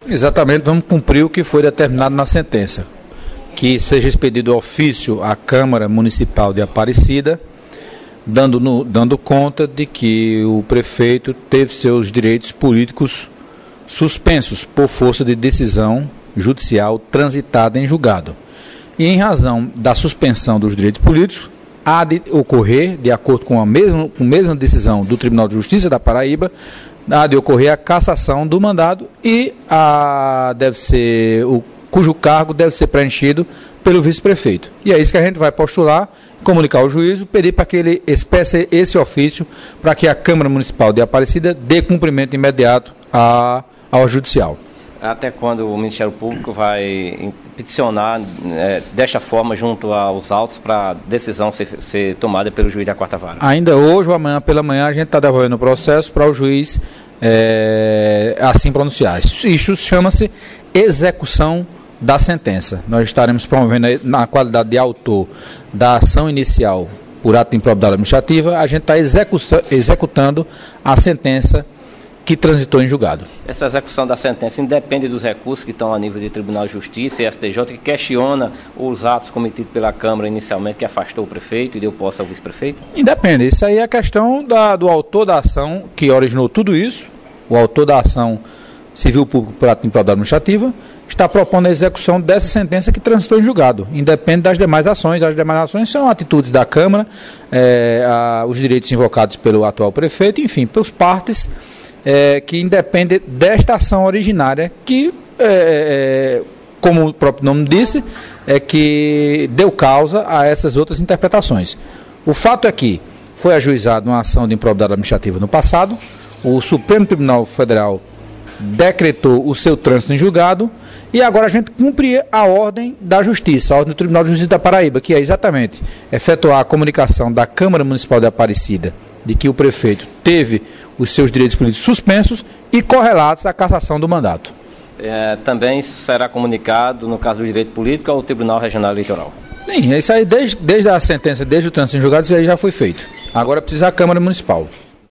Exatamente, vamos cumprir o que foi determinado na sentença, que seja expedido ofício à Câmara Municipal de Aparecida, dando conta de que o prefeito teve seus direitos políticos suspensos por força de decisão judicial transitada em julgado. E em razão da suspensão dos direitos políticos, há de ocorrer, de acordo com a mesma decisão do Tribunal de Justiça da Paraíba, há de ocorrer a cassação do mandado e cujo cargo deve ser preenchido pelo vice-prefeito. E é isso que a gente vai postular, comunicar ao juízo, pedir para que ele espesse esse ofício para que a Câmara Municipal de Aparecida dê cumprimento imediato ao judicial. Até quando o Ministério Público vai peticionar desta forma junto aos autos para a decisão ser tomada pelo juiz da quarta vara? Ainda hoje ou amanhã pela manhã a gente está devolvendo o processo para o juiz assim pronunciar. Isso chama-se execução da sentença. Nós estaremos promovendo na qualidade de autor da ação inicial por ato de improbidade administrativa, a gente está executando a sentença que transitou em julgado. Essa execução da sentença independe dos recursos que estão a nível de Tribunal de Justiça e STJ, que questiona os atos cometidos pela Câmara inicialmente, que afastou o prefeito e deu posse ao vice-prefeito? Independe. Isso aí é a questão do autor da ação que originou tudo isso, o autor da ação civil público por ato de improbidade administrativa, está propondo a execução dessa sentença que transitou em julgado. Independe das demais ações. As demais ações são atitudes da Câmara, os direitos invocados pelo atual prefeito, enfim, pelas partes que independe desta ação originária que, como o próprio nome disse, que deu causa a essas outras interpretações. O fato é que foi ajuizada uma ação de improbidade administrativa no passado, o Supremo Tribunal Federal decretou o seu trânsito em julgado e agora a gente cumpre a ordem da Justiça, a ordem do Tribunal de Justiça da Paraíba, que é exatamente efetuar a comunicação da Câmara Municipal de Aparecida de que o prefeito teve os seus direitos políticos suspensos e correlatos à cassação do mandato. Também será comunicado, no caso do direito político, ao Tribunal Regional Eleitoral? Sim, isso aí desde a sentença, desde o trânsito em julgado, isso aí já foi feito. Agora precisa a Câmara Municipal.